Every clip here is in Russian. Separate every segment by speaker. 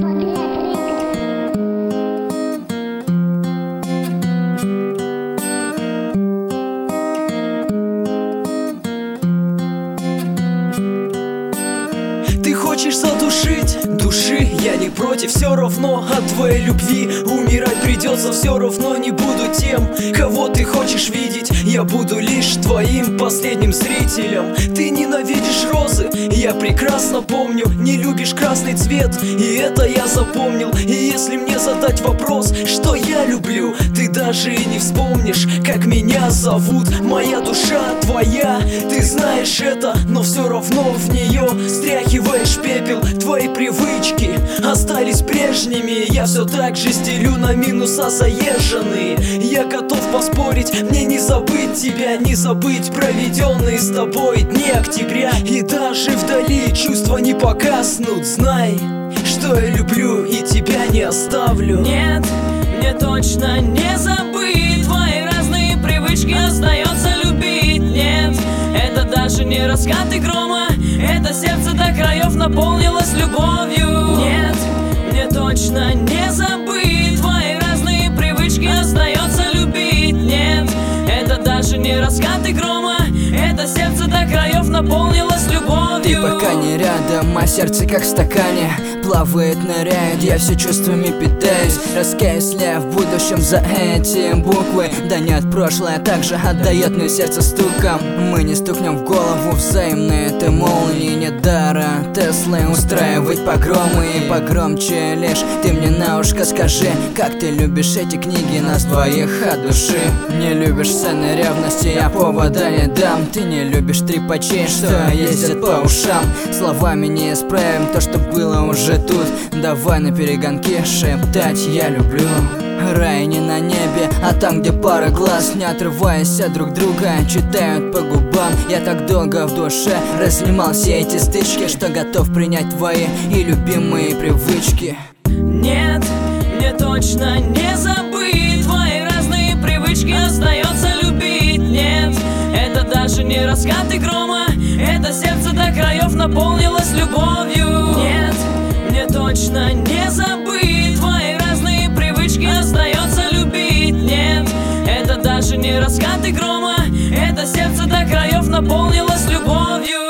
Speaker 1: Ты хочешь задушить души, я не против. Все равно от твоей любви умирать придется. Все равно не буду тем, кого ты хочешь видеть. Я буду лишь твоим последним зрителем. Ты ненавидишь розы, я прекрасно помню. Не любишь красный цвет, и это я запомнил. И если мне задать вопрос, что я люблю, ты даже и не вспомнишь, как меня зовут. Моя душа твоя, ты знаешь это, но все равно в нее стряхиваешь пепел. Твои привычки остались прежними. Я все так же стелю на минуса заезженные. Я готов поспорить, мне не забыть тебя, не забыть проведенные с тобой дни октября. И даже вдали чувства не погаснут. Знай, что я люблю и тебя не оставлю.
Speaker 2: Нет, мне точно не забыть. Твои разные привычки остается любить. Нет, это даже не раскаты грома. Это сердце до краев наполнилось любовью. Нет, мне точно не забыть. Твои разные привычки остается любить. Нет, это даже не раскаты грома. Это сердце до краев наполнилось любовью.
Speaker 3: Ты пока не рядом, а сердце как в стакане плавает, ныряет, я все чувствами питаюсь. Раскаюсь ли я в будущем за эти буквы? Да нет, прошлое также отдает мне сердце стуком. Мы не стукнем в голову взаимно, это молнии. Нет дара Теслы устраивать погромы. И погромче лишь ты мне на ушко скажи, как ты любишь эти книги нас двоих от души. Не любишь сцены ревности, я повода не дам. Ты не любишь трепачей, что ездят по ушам. Словами не исправим то, что было уже тут. Давай на перегонки шептать «я люблю». Рай не на небе, а там, где пара глаз, не отрываясь от друг друга, читают по губам. Я так долго в душе разнимал все эти стычки, что готов принять твои и любимые привычки.
Speaker 2: Нет, мне точно не забыть. Твои разные привычки остается любить. Нет, это даже не раскаты грома. Это сердце до краев наполнилось любовью. Нет, мне точно не забыть. Твои разные привычки остается любить. Нет, это даже не раскаты грома. Это сердце до краев наполнилось любовью.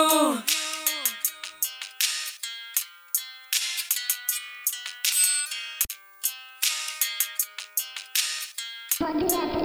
Speaker 4: Подряд.